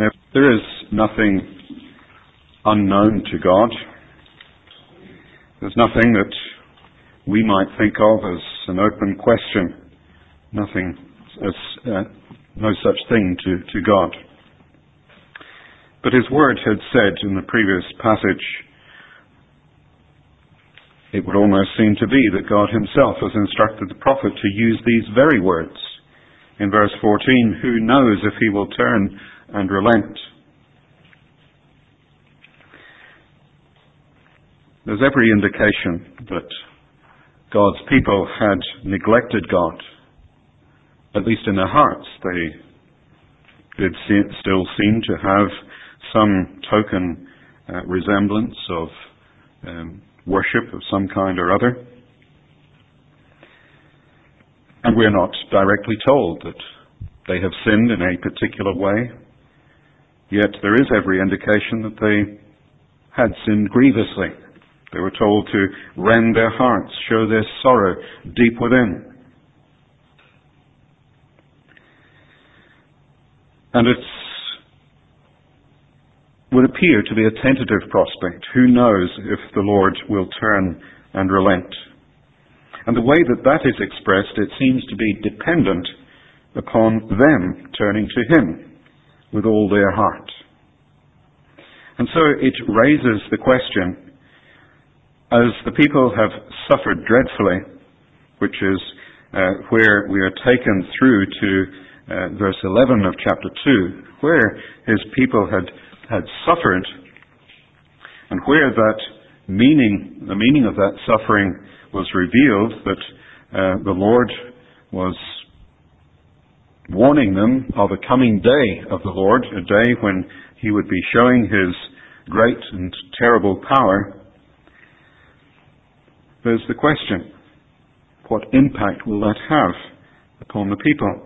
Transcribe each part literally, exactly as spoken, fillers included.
There is nothing unknown to God. There's nothing that we might think of as an open question. Nothing as uh, no such thing to, to God. But His Word had said in the previous passage, it would almost seem to be that God Himself has instructed the prophet to use these very words. In verse fourteen, who knows if He will turn and relent? There's every indication that God's people had neglected God. At least in their hearts, they did see, still seem to have some token uh, resemblance of um, worship of some kind or other. And we're not directly told that they have sinned in a particular way, yet there is every indication that they had sinned grievously. They were told to rend their hearts, show their sorrow deep within. And it would appear to be a tentative prospect. Who knows if the Lord will turn and relent? And the way that that is expressed, it seems to be dependent upon them turning to Him with all their heart. And so it raises the question, as the people have suffered dreadfully, which is uh, where we are taken through to uh, verse eleven of chapter two, where His people had, had suffered, and where that meaning, the meaning of that suffering was revealed, that uh, the Lord was warning them of a coming day of the Lord, a day when He would be showing His great and terrible power. There's the question, what impact will that have upon the people?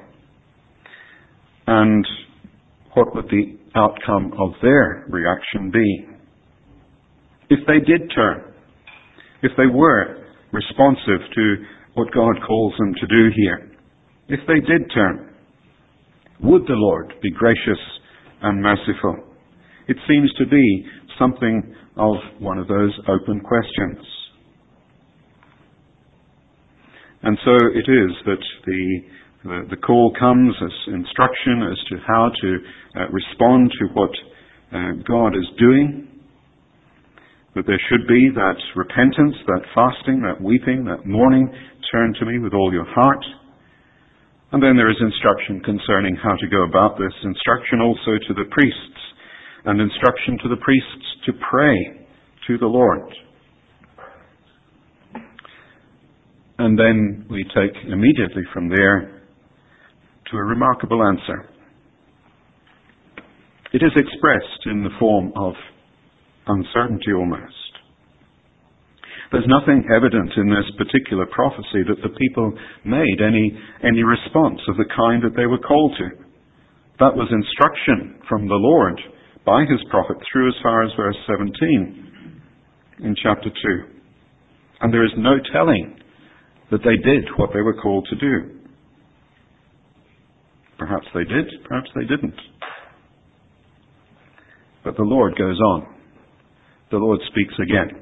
And what would the outcome of their reaction be? If they did turn, if they were responsive to what God calls them to do here, if they did turn, would the Lord be gracious and merciful? It seems to be something of one of those open questions. And so it is that the, the, the call comes as instruction as to how to uh, respond to what uh, God is doing. That there should be that repentance, that fasting, that weeping, that mourning. Turn to me with all your heart. And then there is instruction concerning how to go about this. Instruction also to the priests. And instruction to the priests to pray to the Lord. And then we take immediately from there to a remarkable answer. It is expressed in the form of uncertainty almost. There's nothing evident in this particular prophecy that the people made any, any response of the kind that they were called to. That was instruction from the Lord by His prophet through as far as verse seventeen in chapter two. And there is no telling that they did what they were called to do. Perhaps they did, perhaps they didn't. But the Lord goes on. The Lord speaks again.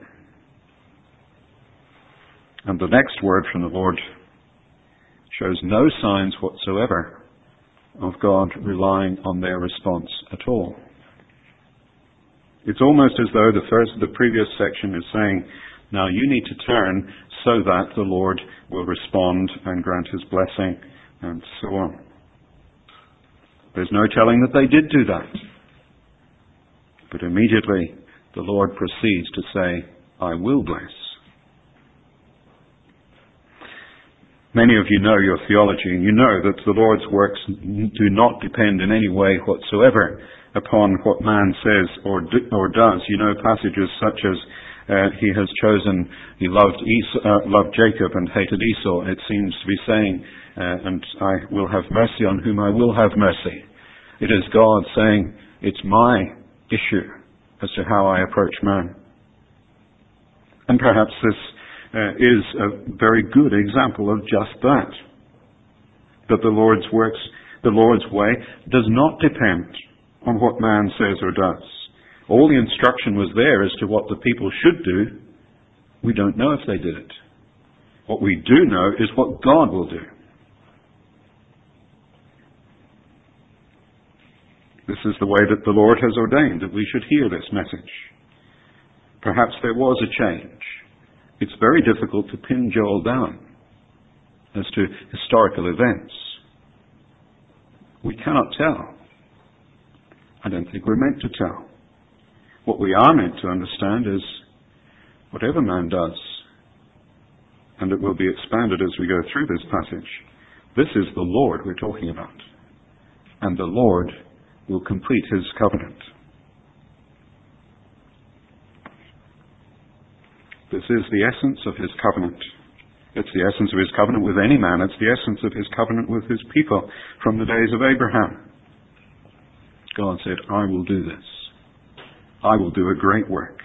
And the next word from the Lord shows no signs whatsoever of God relying on their response at all. It's almost as though the first, the previous section is saying, now you need to turn so that the Lord will respond and grant His blessing, and so on. There's no telling that they did do that. But immediately the Lord proceeds to say, I will bless. Many of you know your theology, and you know that the Lord's works do not depend in any way whatsoever upon what man says or do, or does. You know passages such as uh, he has chosen, he loved Esau, uh, loved Jacob and hated Esau. It seems to be saying, uh, and I will have mercy on whom I will have mercy. It is God saying, it's my issue as to how I approach man. And perhaps this uh, is a very good example of just that. That the Lord's works, the Lord's way, does not depend on what man says or does. All the instruction was there as to what the people should do. We don't know if they did it. What we do know is what God will do. This is the way that the Lord has ordained that we should hear this message. Perhaps there was a change. It's very difficult to pin Joel down as to historical events. We cannot tell. I don't think we're meant to tell. What we are meant to understand is whatever man does, and it will be expanded as we go through this passage, this is the Lord we're talking about. And the Lord will complete his covenant. This is the essence of his covenant. It's the essence of his covenant with any man. It's the essence of his covenant with his people from the days of Abraham. God said, I will do this. I will do a great work.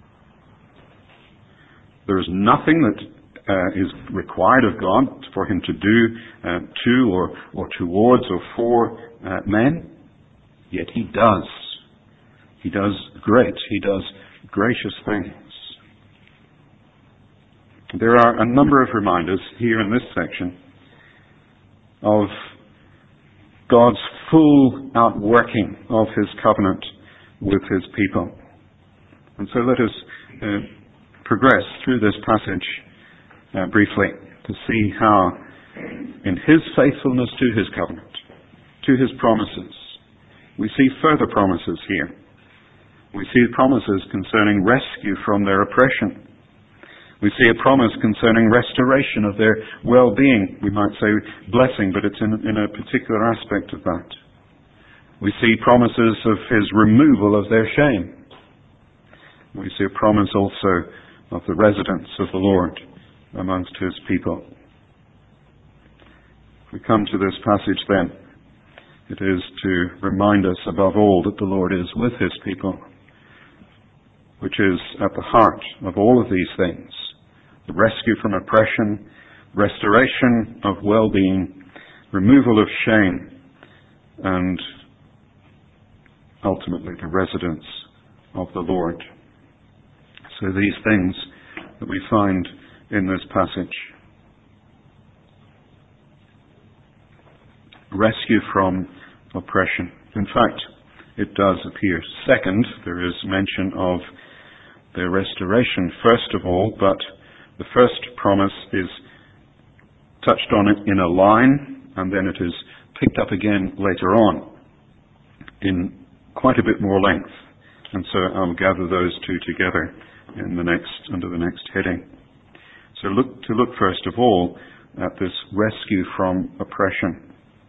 There is nothing that uh, is required of God for him to do uh, to or, or towards or for uh, men. Yet he does. He does great. He does gracious things. There are a number of reminders here in this section of God's full outworking of his covenant with his people. And so let us uh, progress through this passage uh, briefly to see how in his faithfulness to his covenant, to his promises, we see further promises here. We see promises concerning rescue from their oppression. We see a promise concerning restoration of their well-being. We might say blessing, but it's in, in a particular aspect of that. We see promises of his removal of their shame. We see a promise also of the residence of the Lord amongst his people. If we come to this passage then, it is to remind us above all that the Lord is with his people, which is at the heart of all of these things. The rescue from oppression, restoration of well-being, removal of shame, and ultimately the residence of the Lord. So these things that we find in this passage. Rescue from oppression. In fact, it does appear. Second, there is mention of their restoration first of all, but the first promise is touched on in a line, and then it is picked up again later on in quite a bit more length. And so I'll gather those two together in the next, under the next heading. So look to look first of all at this rescue from oppression.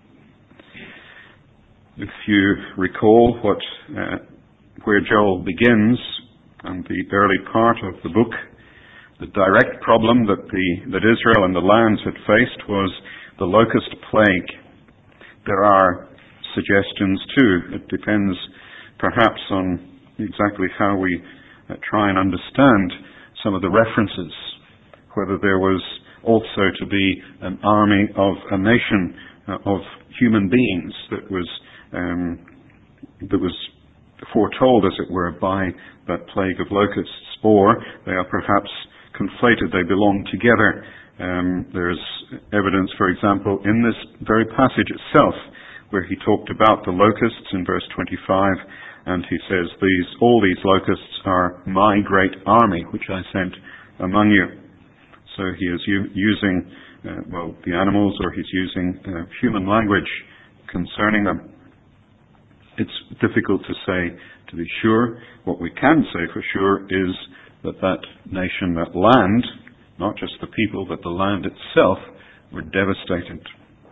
If you recall what uh, where Joel begins and the early part of the book, the direct problem that the that Israel and the lands had faced was the locust plague. There are suggestions too. It depends perhaps on exactly how we uh, try and understand some of the references, whether there was also to be an army of a nation uh, of human beings that was um, that was foretold, as it were, by that plague of locusts, or they are perhaps conflated, they belong together. Um, there's evidence, for example, in this very passage itself, where he talked about the locusts in verse twenty-five, and he says, "These all these locusts are my great army, which I sent among you." So he is u- using, uh, well, the animals, or he's using uh, human language concerning them. It's difficult to say to be sure. What we can say for sure is that that nation, that land, not just the people, but the land itself, were devastated.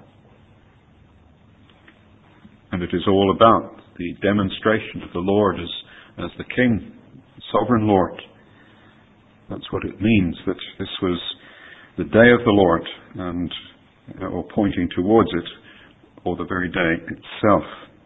And it is all about the demonstration of the Lord as, as the King, sovereign Lord. That's what it means, that this was the day of the Lord, and or pointing towards it, or the very day itself.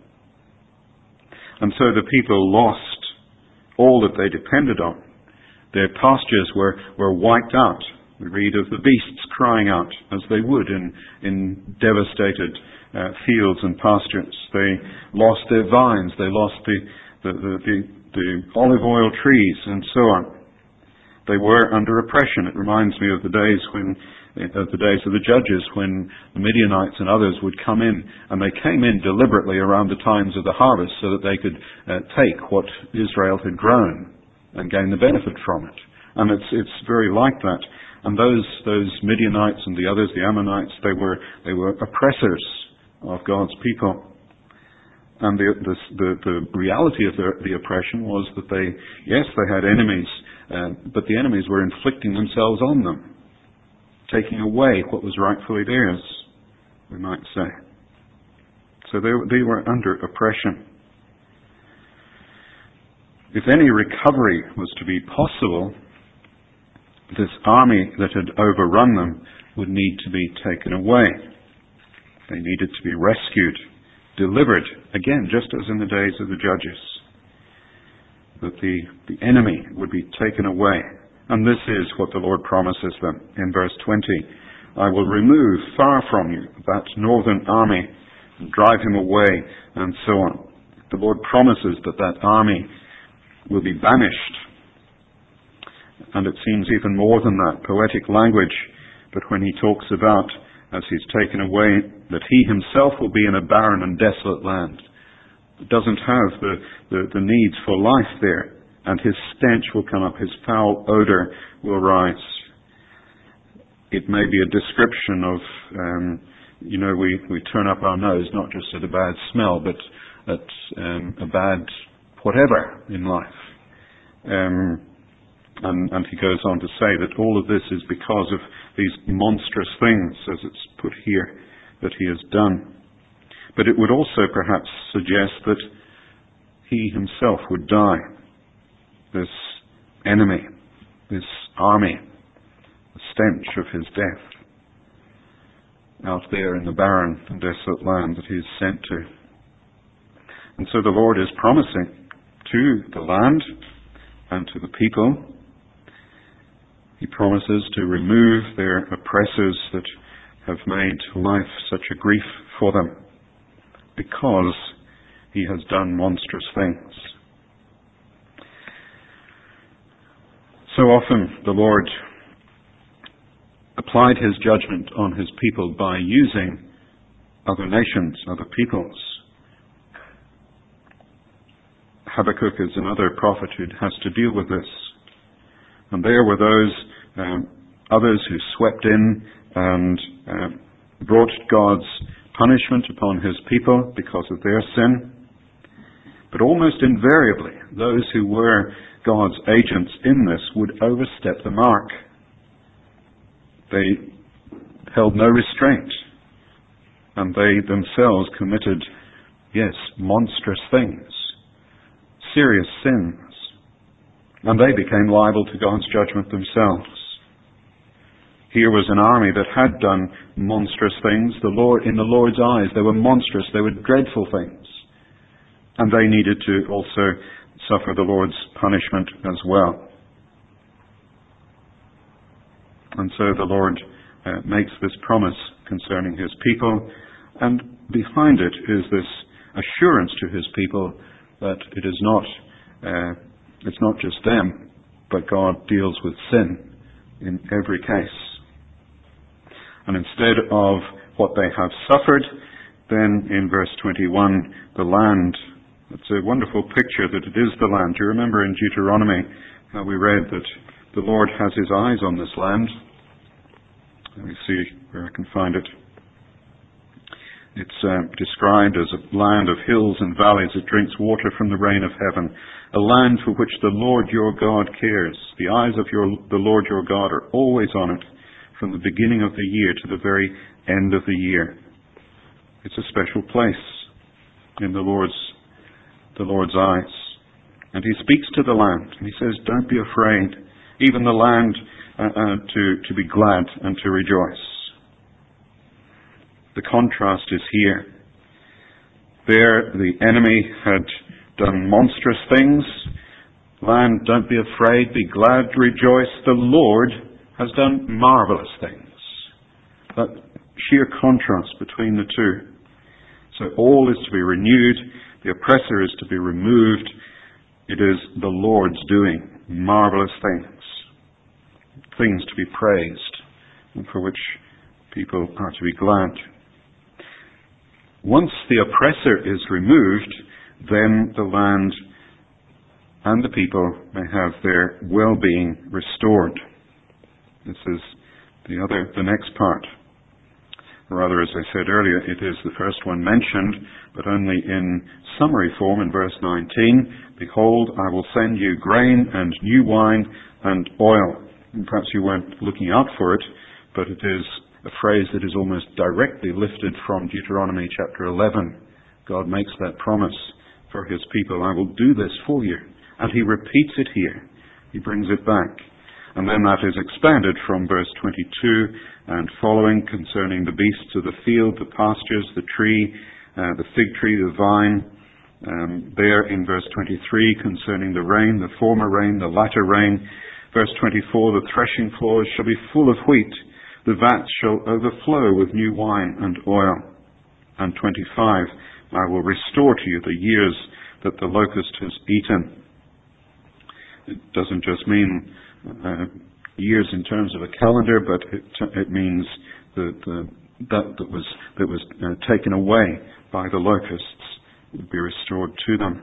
And so the people lost all that they depended on. Their pastures were, were wiped out. We read of the beasts crying out, as they would in, in devastated uh, fields and pastures. They lost their vines. They lost the, the, the, the, the olive oil trees and so on. They were under oppression. It reminds me of the days when, of the days of the judges, when the Midianites and others would come in, and they came in deliberately around the times of the harvest so that they could uh, take what Israel had grown and gain the benefit from it. And it's it's very like that. And those those Midianites and the others, the Ammonites, they were they were oppressors of God's people. And the the the, the reality of the, the oppression was that they, yes, they had enemies, uh, but the enemies were inflicting themselves on them, taking away what was rightfully theirs, we might say. So they they were under oppression. If any recovery was to be possible, this army that had overrun them would need to be taken away. They needed to be rescued, delivered, again, just as in the days of the judges. That the, the enemy would be taken away. And this is what the Lord promises them in verse twenty. I will remove far from you that northern army and drive him away, and so on. The Lord promises that that army will be banished. And it seems even more than that, poetic language. But when he talks about, as he's taken away, that he himself will be in a barren and desolate land. It doesn't have the, the, the needs for life there. And his stench will come up, his foul odor will rise. It may be a description of, um, you know, we, we turn up our nose not just at a bad smell, but at um, a bad whatever in life. Um, and, and he goes on to say that all of this is because of these monstrous things, as it's put here, that he has done. But it would also perhaps suggest that he himself would die. This enemy, this army, the stench of his death, out there in the barren and desolate land that he is sent to. And so the Lord is promising to the land and to the people, he promises to remove their oppressors that have made life such a grief for them, because he has done monstrous things. So often the Lord applied his judgment on his people by using other nations, other peoples. Habakkuk is another prophet who has to deal with this. And there were those um, others who swept in and uh, brought God's punishment upon his people because of their sin. But almost invariably, those who were God's agents in this would overstep the mark. They held no restraint, and they themselves committed, yes, monstrous things, serious sins, and they became liable to God's judgment themselves. Here was an army that had done monstrous things. The Lord, in the Lord's eyes, they were monstrous, they were dreadful things, and they needed to also suffer the Lord's punishment as well. And so the Lord uh, makes this promise concerning his people, and behind it is this assurance to his people that it is not, uh, it's not just them, but God deals with sin in every case. And instead of what they have suffered, then in verse twenty-one, the land. It's a wonderful picture that it is the land. Do you remember in Deuteronomy how we read that the Lord has his eyes on this land? Let me see where I can find it. It's uh, described as a land of hills and valleys that drinks water from the rain of heaven, a land for which the Lord your God cares. The eyes of your, the Lord your God are always on it, from the beginning of the year to the very end of the year. It's a special place in the Lord's the Lord's eyes. And he speaks to the land, and he says, don't be afraid, even the land uh, uh, to, to be glad and to rejoice. The contrast is here. There the enemy had done monstrous things. Land, don't be afraid, be glad, rejoice. The Lord has done marvelous things. That sheer contrast between the two. So all is to be renewed. The oppressor is to be removed. It is the Lord's doing marvelous things, things to be praised, and for which people are to be glad. Once the oppressor is removed, then the land and the people may have their well-being restored. This is the other, the next part. Rather, as I said earlier, it is the first one mentioned, but only in summary form in verse nineteen. Behold, I will send you grain and new wine and oil. And perhaps you weren't looking out for it, but it is a phrase that is almost directly lifted from Deuteronomy chapter eleven. God makes that promise for his people. I will do this for you. And he repeats it here. He brings it back. And then that is expanded from verse twenty-two and following concerning the beasts of the field, the pastures, the tree, uh, the fig tree, the vine. Um, there in verse twenty-three concerning the rain, the former rain, the latter rain. Verse twenty-four, the threshing floors shall be full of wheat. The vats shall overflow with new wine and oil. And twenty-five, I will restore to you the years that the locust has eaten. It doesn't just mean uh, years in terms of a calendar, but it, it means that uh, that that was that was uh, taken away by the locusts would be restored to them.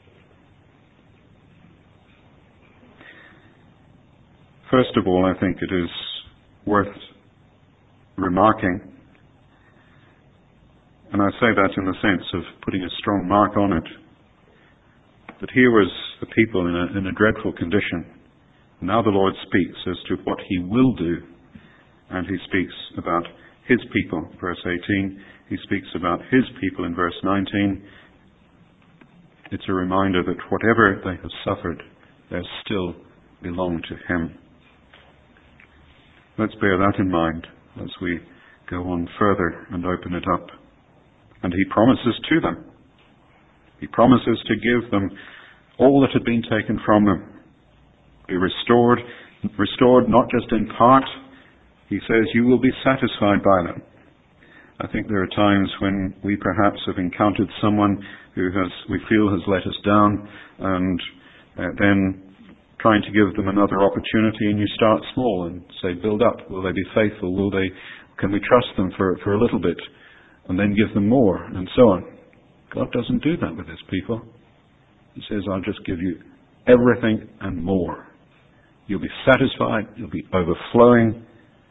First of all, I think it is worth remarking, and I say that in the sense of putting a strong mark on it, that here was a people in a, in a dreadful condition. Now the Lord speaks as to what he will do, and he speaks about his people, verse eighteen. He speaks about his people in verse nineteen. It's a reminder that whatever they have suffered, they still belong to him. Let's bear that in mind as we go on further and open it up. And he promises to them. He promises to give them all that had been taken from them. Be restored, restored not just in part. He says, you will be satisfied by them. I think there are times when we perhaps have encountered someone who has, we feel has let us down, and uh, then trying to give them another opportunity, and you start small and say, build up. Will they be faithful? Will they, can we trust them for, for a little bit? And then give them more, and so on. God doesn't do that with his people. He says, I'll just give you everything and more. You'll be satisfied, you'll be overflowing,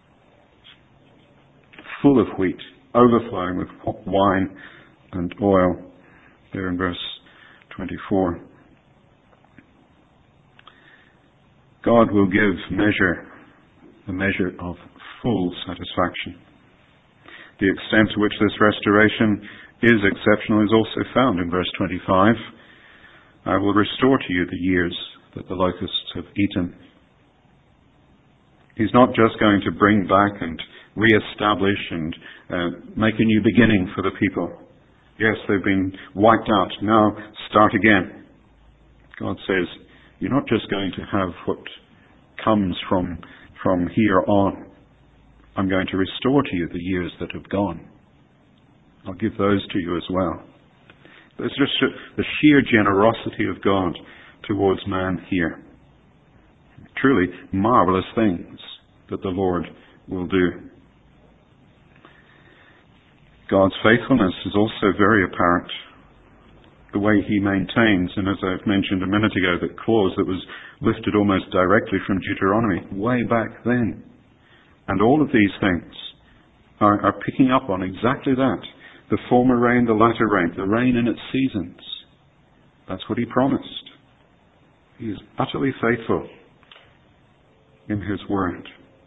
full of wheat, overflowing with wine and oil. There in verse twenty-four. God will give measure, a measure of full satisfaction. The extent to which this restoration is exceptional is also found in verse twenty-five. I will restore to you the years that the locusts have eaten. He's not just going to bring back and re-establish and uh, make a new beginning for the people. Yes, they've been wiped out. Now start again. God says, you're not just going to have what comes from, from here on. I'm going to restore to you the years that have gone. I'll give those to you as well. There's just the sheer generosity of God towards man here. Truly marvelous things that the Lord will do. God's faithfulness is also very apparent. The way he maintains, and as I've mentioned a minute ago, that clause that was lifted almost directly from Deuteronomy, way back then. And all of these things are, are picking up on exactly that. The former rain, the latter rain, the rain in its seasons. That's what he promised. He is utterly faithful in his word.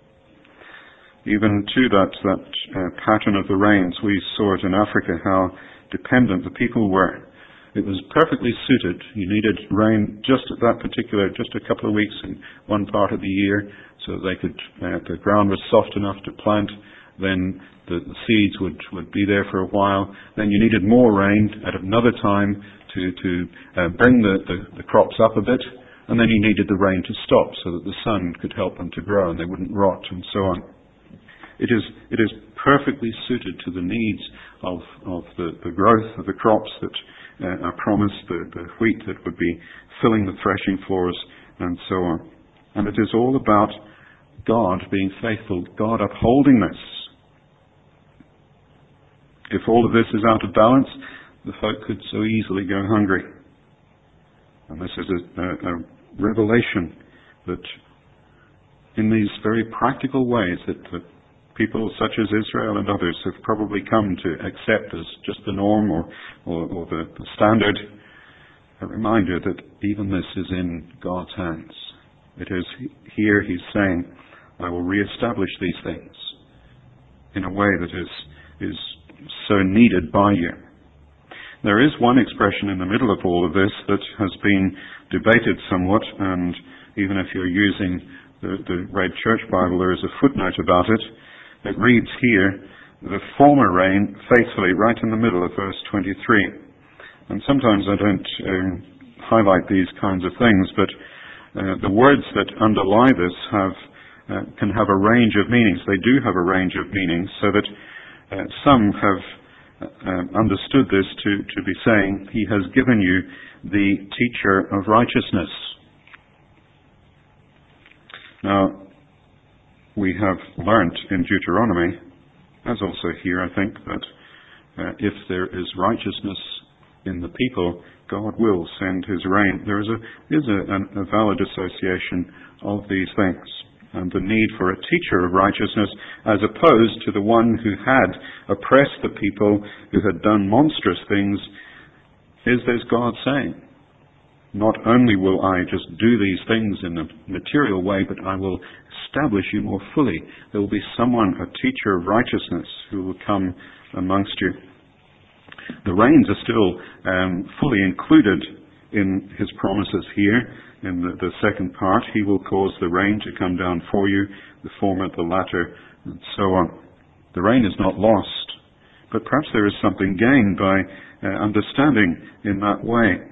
Even to that, that uh, pattern of the rains, we saw it in Africa, how dependent the people were. It was perfectly suited. You needed rain just at that particular, just a couple of weeks in one part of the year, so that they could, uh, the ground was soft enough to plant. Then the, the seeds would, would be there for a while. Then you needed more rain at another time to, to uh, bring the, the, the crops up a bit. And then you needed the rain to stop so that the sun could help them to grow and they wouldn't rot and so on. It is, it is perfectly suited to the needs of, of the, the growth of the crops that uh, are promised, the, the wheat that would be filling the threshing floors, and so on. And it is all about God being faithful, God upholding this. If all of this is out of balance, the folk could so easily go hungry. And this is a, a, a revelation that in these very practical ways that, that people such as Israel and others have probably come to accept as just the norm or, or, or the, the standard, a reminder that even this is in God's hands. It is here He's saying, I will re-establish these things in a way that is, is so needed by you. There is one expression in the middle of all of this that has been debated somewhat, and even if you're using the, the Red Church Bible, there is a footnote about it. It reads here, the former rain faithfully, right in the middle of verse twenty-three. And sometimes I don't um, highlight these kinds of things, but uh, the words that underlie this have uh, can have a range of meanings. They do have a range of meanings, so that uh, some have uh, understood this to, to be saying, He has given you the teacher of righteousness. Now, we have learnt in Deuteronomy, as also here I think, that uh, if there is righteousness in the people, God will send His rain. There is a, is a, a valid association of these things, and the need for a teacher of righteousness as opposed to the one who had oppressed the people, who had done monstrous things, is there's God saying, not only will I just do these things in a material way, but I will establish you more fully. There will be someone, a teacher of righteousness, who will come amongst you. The rains are still um, fully included in His promises here. In the, the second part, He will cause the rain to come down for you, the former, the latter, and so on. The rain is not lost, but perhaps there is something gained by uh, understanding in that way.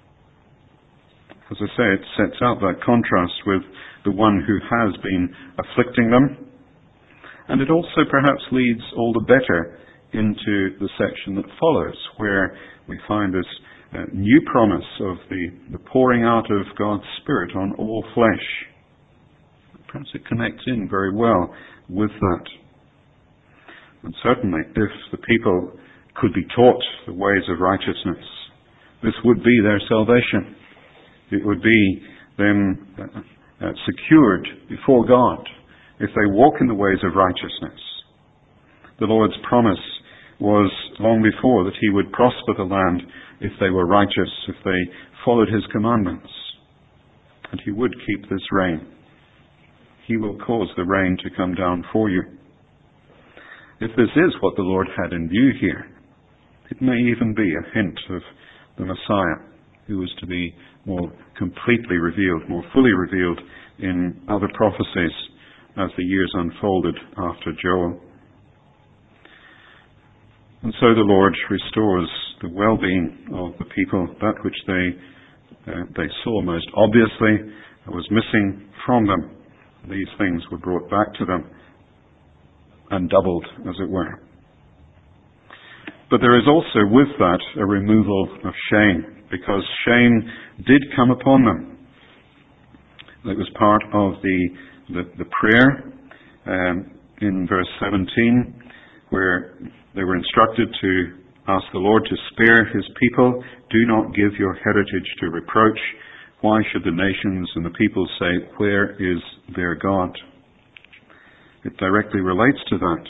As I say, it sets out that contrast with the one who has been afflicting them. And it also perhaps leads all the better into the section that follows, where we find this uh, new promise of the, the pouring out of God's Spirit on all flesh. Perhaps it connects in very well with that. And certainly, if the people could be taught the ways of righteousness, this would be their salvation. It would be them uh, uh, secured before God if they walk in the ways of righteousness. The Lord's promise was long before that He would prosper the land if they were righteous, if they followed His commandments. And He would keep this rain. He will cause the rain to come down for you. If this is what the Lord had in view here, it may even be a hint of the Messiah, who was to be more completely revealed, more fully revealed in other prophecies as the years unfolded after Joel. And so the Lord restores the well-being of the people, that which they uh, they saw most obviously was missing from them. These things were brought back to them and doubled, as it were. But there is also with that a removal of shame, because shame did come upon them. It was part of the the, the prayer um, in verse seventeen, where they were instructed to ask the Lord to spare His people. Do not give your heritage to reproach. Why should the nations and the people say, where is their God? It directly relates to that.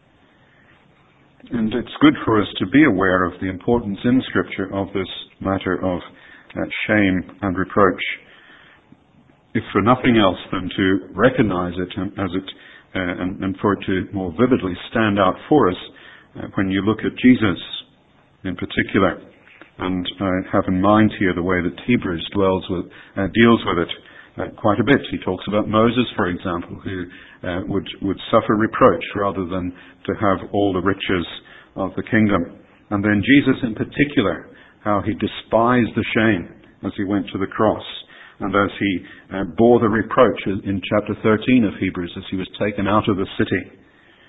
And it's good for us to be aware of the importance in Scripture of this matter of uh, shame and reproach, if for nothing else than to recognize it as it uh, and, and for it to more vividly stand out for us uh, when you look at Jesus in particular. And I have in mind here the way that Hebrews dwells with, uh, deals with it uh, quite a bit. He talks about Moses, for example, who uh, would, would suffer reproach rather than to have all the riches of the kingdom. And then Jesus in particular, how he despised the shame as he went to the cross, and as he uh, bore the reproach in chapter thirteen of Hebrews as he was taken out of the city.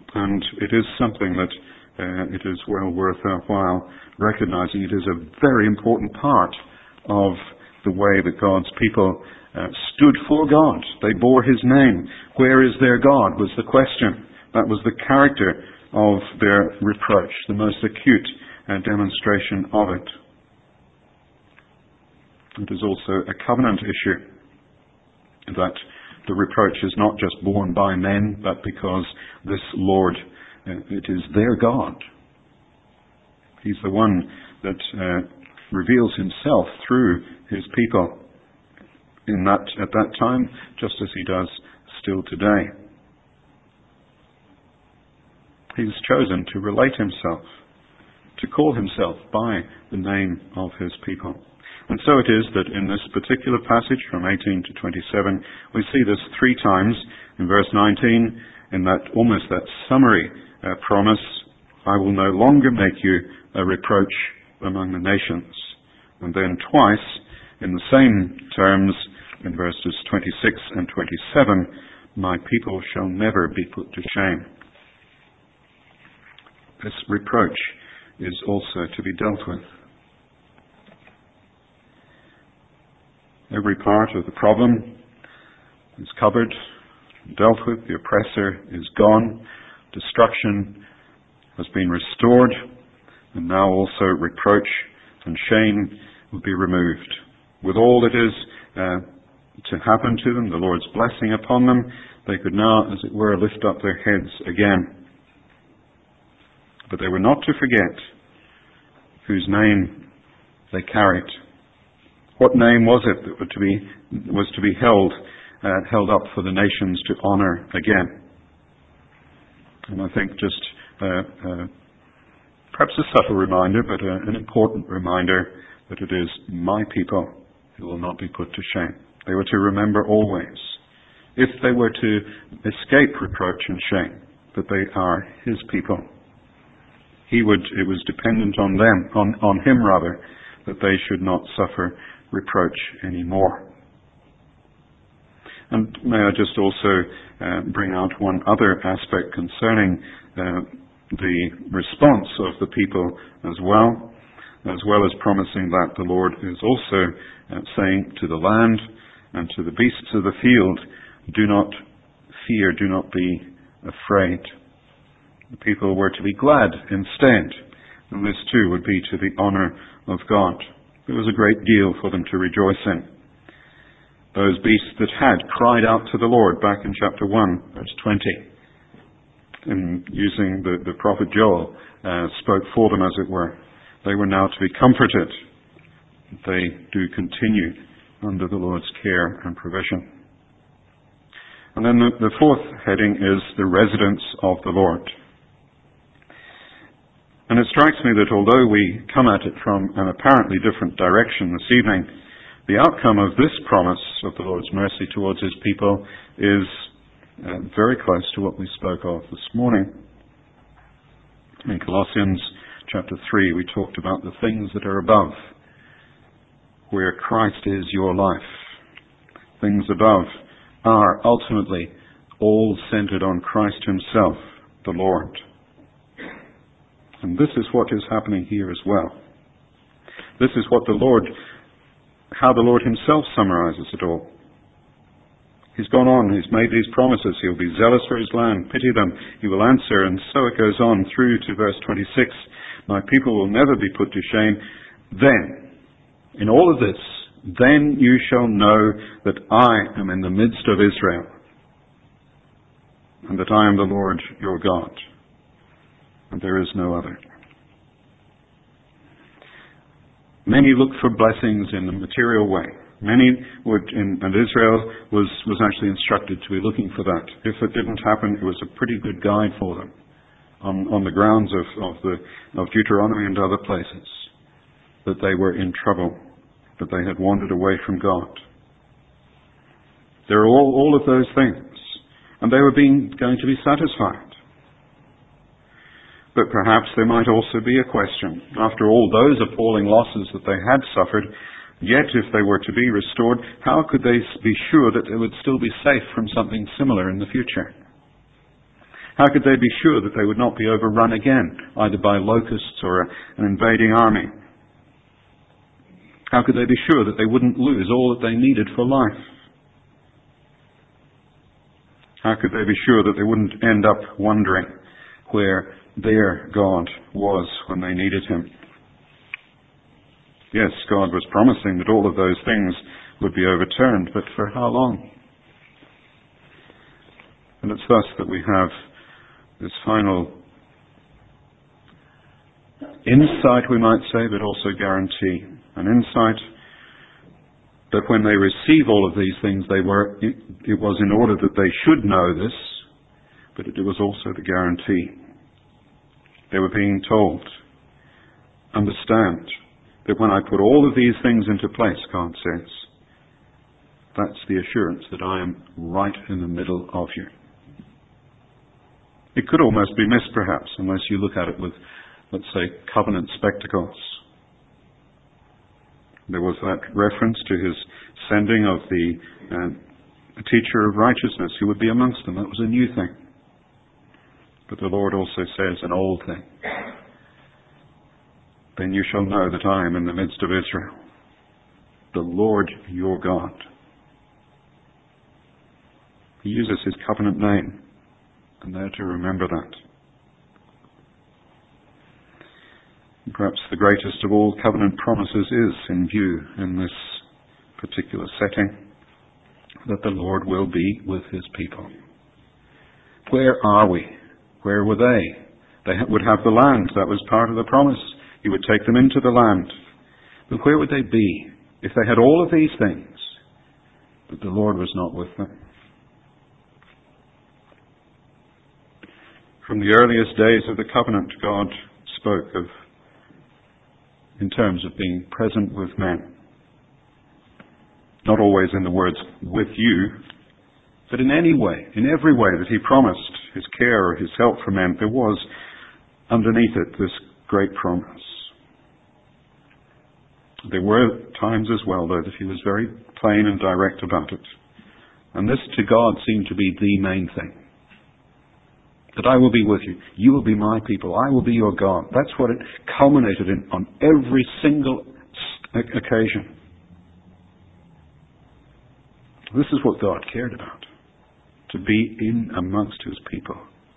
And it is something that uh, it is well worth our while recognizing. It is a very important part of the way that God's people uh, stood for God. They bore his name. Where is their God was the question. That was the character of their reproach, the most acute uh, demonstration of it. It is also a covenant issue, that the reproach is not just borne by men, but because this Lord, uh, it is their God. He's the one that uh, reveals himself through his people in that at that time, just as he does still today. He's chosen to relate himself, to call himself by the name of his people. And so it is that in this particular passage from eighteen to twenty-seven, we see this three times. In verse nineteen, in that almost that summary uh, promise, I will no longer make you a reproach among the nations. And then twice, in the same terms, in verses twenty-six and twenty-seven, my people shall never be put to shame. This reproach is also to be dealt with. Every part of the problem is covered, dealt with. The oppressor is gone. Destruction has been restored. And now also reproach and shame will be removed. With all that is uh, to happen to them, the Lord's blessing upon them, they could now, as it were, lift up their heads again. But they were not to forget whose name they carried. What name was it that was to be, was to be held, uh, held up for the nations to honor again? And I think just uh, uh, perhaps a subtle reminder, but uh, an important reminder that it is my people who will not be put to shame. They were to remember always, if they were to escape reproach and shame, that they are his people. He would, it was dependent on them, on, on him rather, that they should not suffer reproach anymore. And may I just also uh, bring out one other aspect concerning uh, the response of the people as well, as well as promising that the Lord is also uh, saying to the land and to the beasts of the field, do not fear, do not be afraid. The people were to be glad instead, and this too would be to the honor of God. There was a great deal for them to rejoice in. Those beasts that had cried out to the Lord back in chapter one, verse twenty, in using the, the prophet Joel, uh, spoke for them as it were. They were now to be comforted. They do continue under the Lord's care and provision. And then the, the fourth heading is the residence of the Lord. And it strikes me that although we come at it from an apparently different direction this evening, the outcome of this promise of the Lord's mercy towards his people is uh, very close to what we spoke of this morning. In Colossians chapter three, we talked about the things that are above, where Christ is your life. Things above are ultimately all centered on Christ himself, the Lord. And this is what is happening here as well. This is what the Lord, how the Lord himself summarizes it all. He's gone on, he's made these promises. He'll be zealous for his land, pity them, he will answer, and so it goes on through to verse twenty-six. My people will never be put to shame. Then, in all of this, then you shall know that I am in the midst of Israel, and that I am the Lord your God, and there is no other. Many look for blessings in a material way. Many would, in, and Israel was, was actually instructed to be looking for that. If it didn't happen, it was a pretty good guide for them on, on the grounds of, of, the, of Deuteronomy and other places, that they were in trouble, that they had wandered away from God. There are all, all of those things, and they were being, going to be satisfied. But perhaps there might also be a question. After all those appalling losses that they had suffered, yet if they were to be restored, how could they be sure that they would still be safe from something similar in the future? How could they be sure that they would not be overrun again, either by locusts or an invading army? How could they be sure that they wouldn't lose all that they needed for life? How could they be sure that they wouldn't end up wondering where their God was when they needed him? Yes, God was promising that all of those things would be overturned, but for how long? And it's thus that we have this final insight, we might say, but also guarantee. An insight that when they receive all of these things, they were, it, it was in order that they should know this, but it was also the guarantee. They were being told, understand, that when I put all of these things into place, God says, that's the assurance that I am right in the middle of you. It could almost be missed, perhaps, unless you look at it with, let's say, covenant spectacles. There was that reference to his sending of the uh, teacher of righteousness who would be amongst them. That was a new thing. But the Lord also says an old thing. Then you shall know that I am in the midst of Israel, the Lord your God. He uses his covenant name, and they're to remember that. And perhaps the greatest of all covenant promises is in view in this particular setting, that the Lord will be with his people. Where are we? Where were they? They would have the land. That was part of the promise. He would take them into the land. But where would they be if they had all of these things, but the Lord was not with them? From the earliest days of the covenant, God spoke of, in terms of being present with men. Not always in the words, with you, but in any way, in every way that he promised his care or his help for men, there was underneath it this great promise. There were times as well, though, that he was very plain and direct about it. And this to God seemed to be the main thing. That I will be with you. You will be my people. I will be your God. That's what it culminated in on every single occasion. This is what God cared about. To be in amongst his people.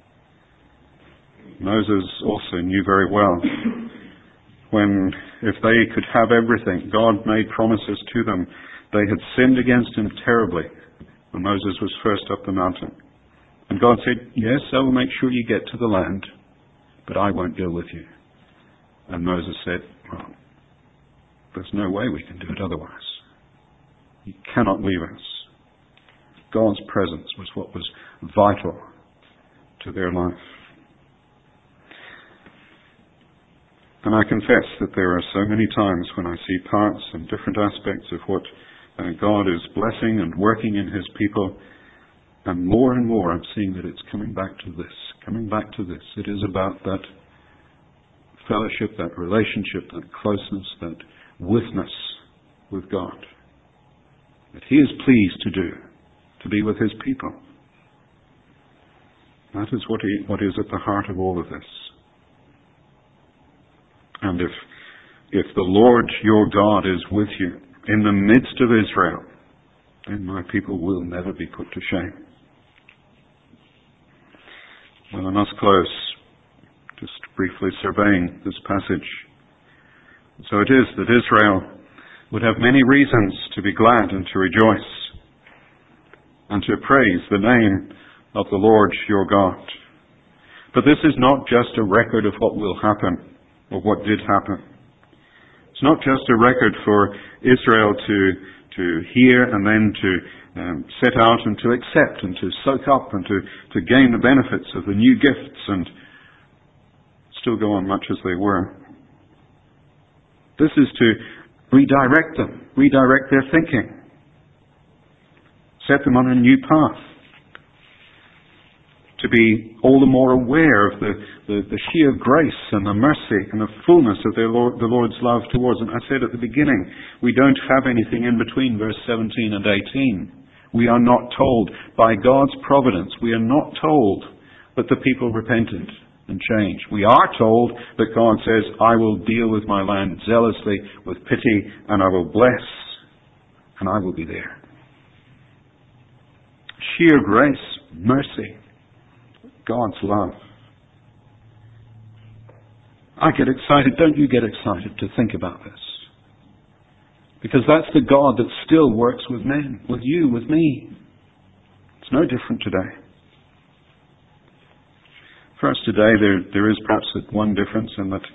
Moses also knew very well when, if they could have everything, God made promises to them. They had sinned against him terribly when Moses was first up the mountain. And God said, yes, I will make sure you get to the land, but I won't go with you. And Moses said, well, there's no way we can do it otherwise. You cannot leave us. God's presence was what was vital to their life. And I confess that there are so many times when I see parts and different aspects of what uh, God is blessing and working in his people, and more and more I'm seeing that it's coming back to this, coming back to this. It is about that fellowship, that relationship, that closeness, that witness with God. That he is pleased to do, to be with his people. That is what, he, what is at the heart of all of this. And if, if the Lord your God is with you in the midst of Israel, then my people will never be put to shame. Well, I must close just briefly surveying this passage. So it is that Israel would have many reasons to be glad and to rejoice and to praise the name of the Lord your God. But this is not just a record of what will happen or what did happen. It's not just a record for Israel to, to hear and then to um, set out and to accept and to soak up and to, to gain the benefits of the new gifts and still go on much as they were. This is to redirect them, redirect their thinking, set them on a new path, to be all the more aware of the, the, the sheer grace and the mercy and the fullness of their Lord, the Lord's love towards them. I said at the beginning, we don't have anything in between verse seventeen and eighteen. We are not told, by God's providence, we are not told But the people repented and changed. We are told that God says, I will deal with my land zealously, with pity, and I will bless, and I will be there. Sheer grace, mercy, God's love. I get excited. Don't you get excited to think about this? Because that's the God that still works with men, with you, with me. It's no different today. For us today, there there is perhaps one difference in that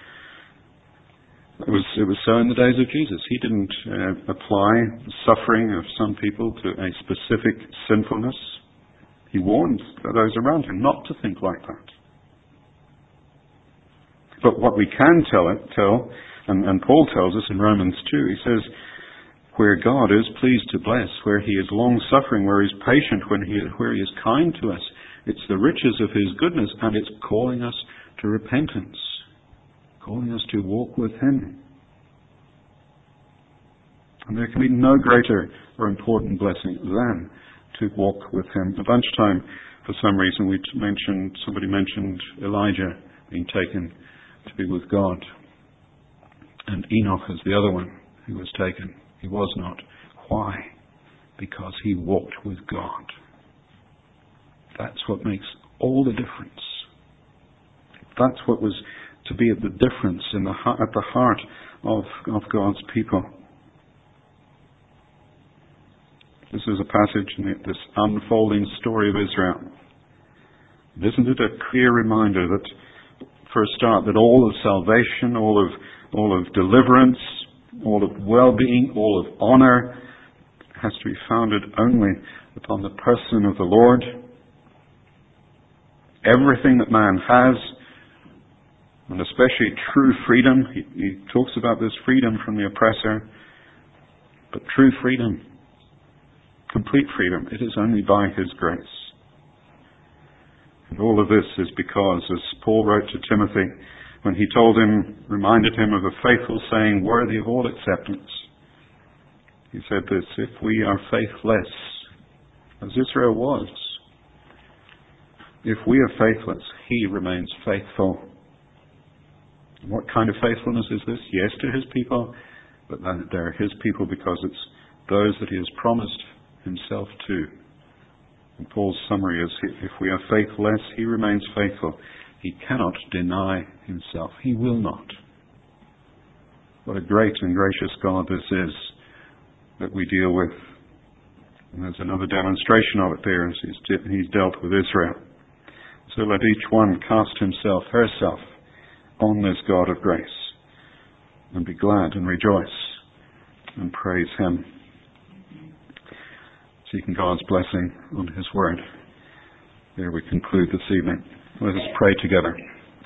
it was it was so in the days of Jesus. He didn't uh, apply the suffering of some people to a specific sinfulness. He warned those around him not to think like that. But what we can tell, it, tell and, and Paul tells us in Romans two, he says, where God is pleased to bless, where he is long-suffering, where he is patient, when he, where he is kind to us, it's the riches of his goodness, and it's calling us to repentance, calling us to walk with him. And there can be no greater or important blessing than to walk with him. At lunchtime, for some reason, we mentioned, somebody mentioned Elijah being taken to be with God. And Enoch is the other one who was taken. He was not. Why? Because he walked with God. That's what makes all the difference. That's what was to be at the difference in the at the heart of, of God's people. This is a passage in this unfolding story of Israel. Isn't it a clear reminder that, for a start, that all of salvation, all of all of deliverance, all of well-being, all of honor has to be founded only upon the person of the Lord. Everything that man has, and especially true freedom, he, he talks about this freedom from the oppressor, but true freedom, complete freedom, it is only by his grace. And all of this is because, as Paul wrote to Timothy, when he told him, reminded him of a faithful saying, worthy of all acceptance, he said this, if we are faithless, as Israel was, if we are faithless, he remains faithful. What kind of faithfulness is this? Yes, to his people, but they're his people because it's those that he has promised himself to. And Paul's summary is, if we are faithless, he remains faithful. He cannot deny himself. He will not. What a great and gracious God this is that we deal with. And there's another demonstration of it there as he's, he's dealt with Israel. So let each one cast himself, herself, on this God of grace and be glad and rejoice and praise him. Seeking God's blessing on his word. There we conclude this evening. Let us pray together.